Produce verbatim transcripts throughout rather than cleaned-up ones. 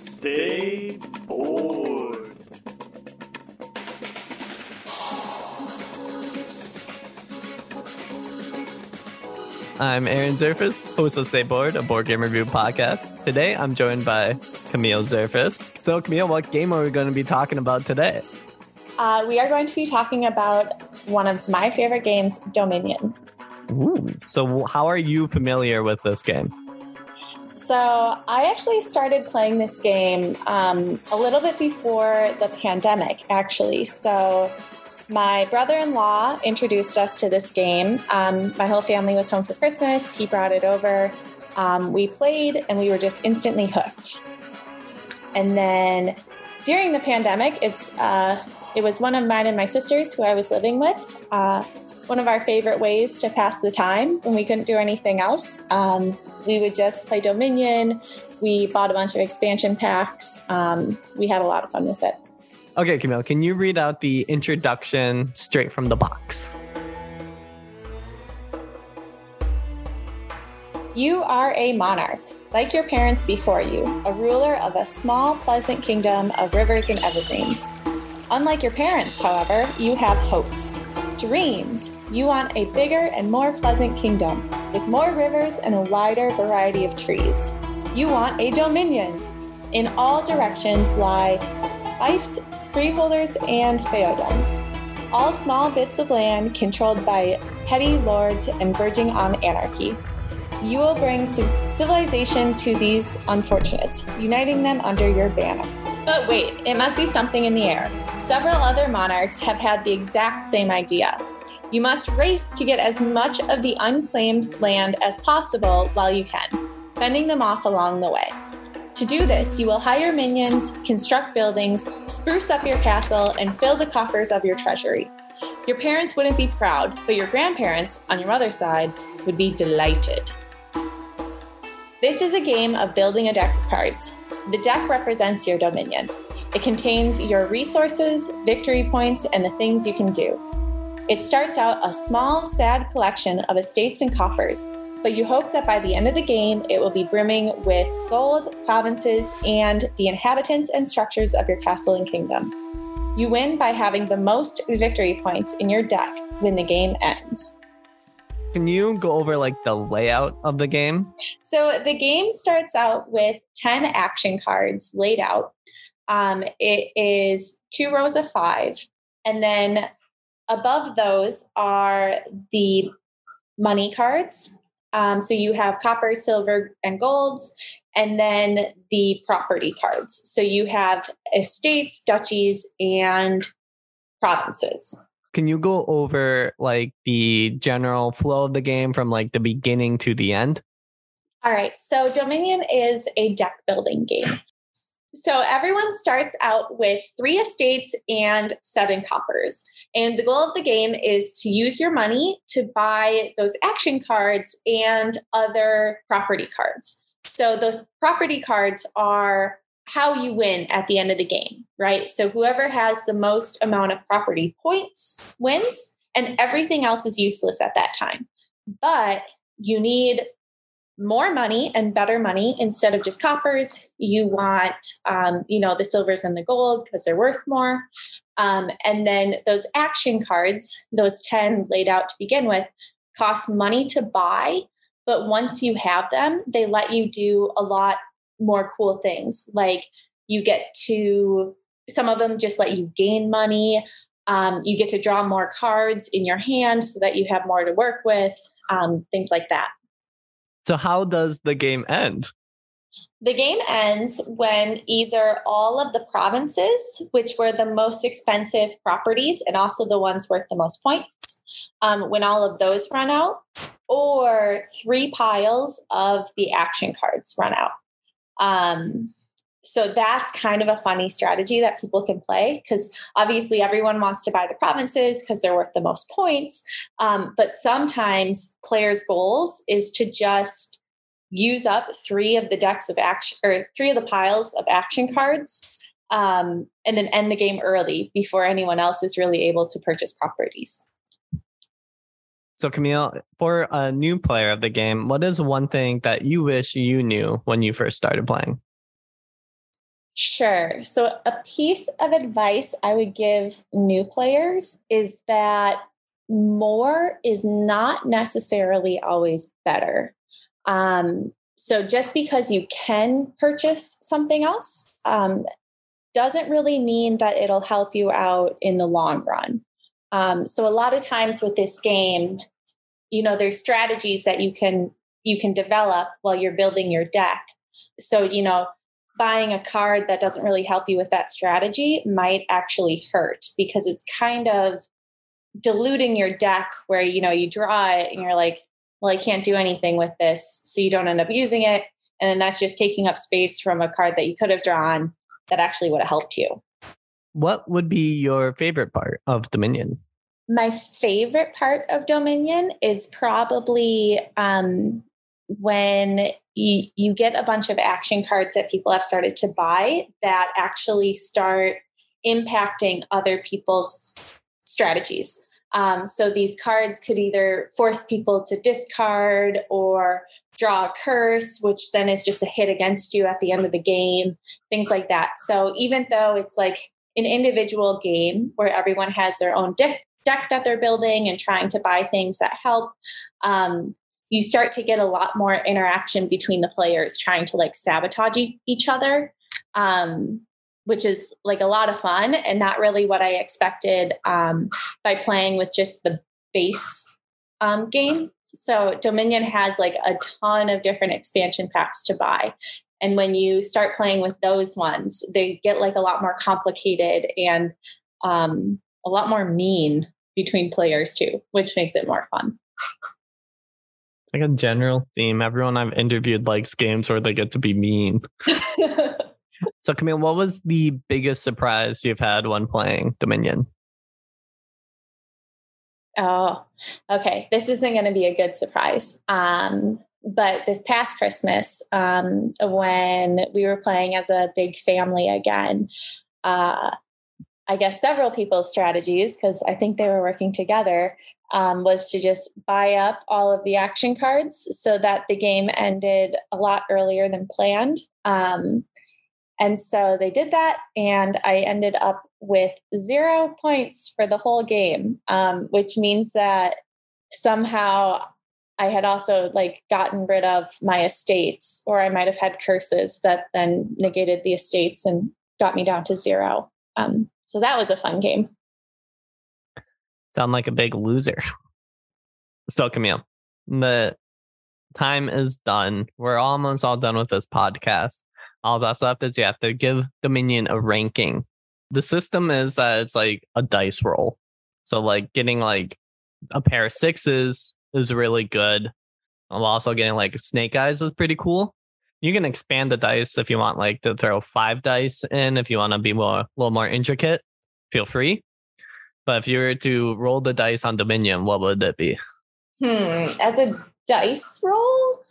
Stay bored. I'm Aaron Zerfus, host of Stay Bored, a board game review podcast. Today, I'm joined by Camille Zerfus. So, Camille, what game are we going to be talking about today? Uh, we are going to be talking about one of my favorite games, Dominion. Ooh. So, how are you familiar with this game? So, I actually started playing this game um, a little bit before the pandemic, actually. So, my brother-in-law introduced us to this game. Um, my whole family was home for Christmas. He brought it over. Um, we played, and we were just instantly hooked. And then during the pandemic, it's uh, it was one of mine and my sister's who I was living with. Uh, one of our favorite ways to pass the time when we couldn't do anything else. Um, we would just play Dominion. We bought a bunch of expansion packs. Um, we had a lot of fun with it. Okay, Camille, can you read out the introduction straight from the box? You are a monarch, like your parents before you, a ruler of a small, pleasant kingdom of rivers and evergreens. Unlike your parents, however, you have hopes, dreams. You want a bigger and more pleasant kingdom, with more rivers and a wider variety of trees. You want a dominion. In all directions lie fiefs, freeholders, and feodoms, all small bits of land controlled by petty lords and verging on anarchy. You will bring civilization to these unfortunates, uniting them under your banner. But wait, it must be something in the air. Several other monarchs have had the exact same idea. You must race to get as much of the unclaimed land as possible while you can, fending them off along the way. To do this, you will hire minions, construct buildings, spruce up your castle, and fill the coffers of your treasury. Your parents wouldn't be proud, but your grandparents, on your mother's side, would be delighted. This is a game of building a deck of cards. The deck represents your dominion. It contains your resources, victory points, and the things you can do. It starts out a small, sad collection of estates and coffers, but you hope that by the end of the game, it will be brimming with gold, provinces, and the inhabitants and structures of your castle and kingdom. You win by having the most victory points in your deck when the game ends. Can you go over like the layout of the game? So the game starts out with ten action cards laid out. Um, it is two rows of five. And then above those are the money cards. Um, so you have copper, silver, and golds, and then the property cards. So you have estates, duchies, and provinces. Can you go over like the general flow of the game from like the beginning to the end? All right. So Dominion is a deck building game. So everyone starts out with three estates and seven coppers. And the goal of the game is to use your money to buy those action cards and other property cards. So those property cards are how you win at the end of the game, right? So whoever has the most amount of property points wins, and everything else is useless at that time. But you need more money and better money instead of just coppers. You want, um, you know, the silvers and the gold because they're worth more. Um, and then those action cards, those ten laid out to begin with, cost money to buy. But once you have them, they let you do a lot more cool things. Like you get to, some of them just let you gain money. Um, you get to draw more cards in your hand so that you have more to work with, um, things like that. So how does the game end? The game ends when either all of the provinces, which were the most expensive properties and also the ones worth the most points, um, when all of those run out, or three piles of the action cards run out. Um, so that's kind of a funny strategy that people can play because obviously everyone wants to buy the provinces because they're worth the most points. Um, but sometimes players' goals is to just use up three of the decks of action or three of the piles of action cards um, and then end the game early before anyone else is really able to purchase properties. So Camille, for a new player of the game, what is one thing that you wish you knew when you first started playing? Sure. So a piece of advice I would give new players is that more is not necessarily always better. Um, so just because you can purchase something else um, doesn't really mean that it'll help you out in the long run. Um, so a lot of times with this game, you know, there's strategies that you can you can develop while you're building your deck. So, you know, buying a card that doesn't really help you with that strategy might actually hurt because it's kind of diluting your deck where, you know, you draw it and you're like, well, I can't do anything with this. So you don't end up using it. And then that's just taking up space from a card that you could have drawn that actually would have helped you. What would be your favorite part of Dominion? My favorite part of Dominion is probably um, when you, you get a bunch of action cards that people have started to buy that actually start impacting other people's strategies. Um, so these cards could either force people to discard or draw a curse, which then is just a hit against you at the end of the game, things like that. So even though it's like an individual game where everyone has their own deck, deck that they're building and trying to buy things that help, um, you start to get a lot more interaction between the players trying to like sabotage e- each other, um, which is like a lot of fun and not really what I expected um, by playing with just the base um, game. So Dominion has like a ton of different expansion packs to buy. And when you start playing with those ones, they get like a lot more complicated and um, a lot more mean between players too, which makes it more fun. It's like a general theme. Everyone I've interviewed likes games where they get to be mean. So Camille, what was the biggest surprise you've had when playing Dominion? Oh, okay. This isn't going to be a good surprise. Um, but this past Christmas, um, when we were playing as a big family again, uh, I guess several people's strategies, because I think they were working together, um, was to just buy up all of the action cards so that the game ended a lot earlier than planned. Um, and so they did that, and I ended up with zero points for the whole game, um, which means that somehow I had also like gotten rid of my estates, or I might have had curses that then negated the estates and got me down to zero. Um, so that was a fun game. Sound like a big loser. So Camille, the time is done. We're almost all done with this podcast. All that's left is you have to give Dominion a ranking. The system is that it's like a dice roll. So like getting like a pair of sixes is really good. I'm also getting like snake eyes is pretty cool. You can expand the dice if you want like to throw five dice in. If you want to be more a little more intricate, feel free. But if you were to roll the dice on Dominion, what would it be? Hmm. As a dice roll,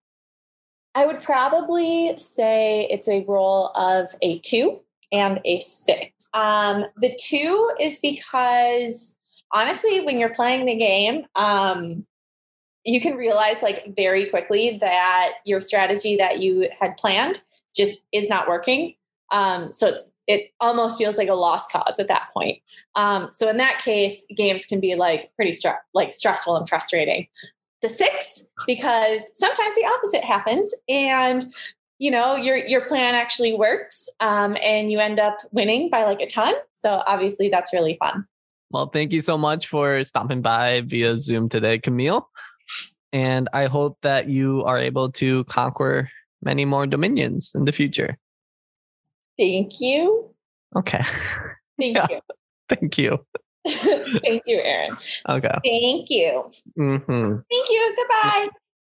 I would probably say it's a roll of a two and a six. Um, the two is because honestly, when you're playing the game, um, you can realize like very quickly that your strategy that you had planned just is not working. Um, so it's it almost feels like a lost cause at that point. Um, so in that case, games can be like pretty stre- like stressful and frustrating. The six, because sometimes the opposite happens, and you know your your plan actually works, um, and you end up winning by like a ton. So obviously, that's really fun. Well, thank you so much for stopping by via Zoom today, Camille. And I hope that you are able to conquer many more dominions in the future. Thank you. Okay. Thank Yeah. you. Thank you. Thank you, Aaron. Okay. Thank you. Mm-hmm. Thank you. Goodbye.